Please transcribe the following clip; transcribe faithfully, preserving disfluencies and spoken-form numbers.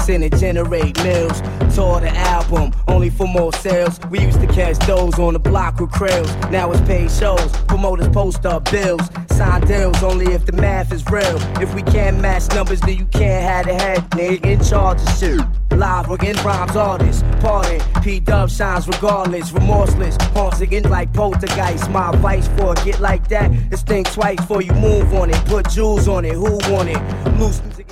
and it generate mills. Tore the album, only for more sales. We used to catch those on the block with krills. Now it's paid shows, promoters post up bills. Sign deals only if the math is real. If we can't match numbers, then you can't have the head. Nigga in charge of shit. Live working rhymes artists. Pardon, P-Dub shines regardless. Remorseless, haunts again like poltergeist. My advice for a get like that is think twice before you move on it. Put jewels on it, who want it? Loose music.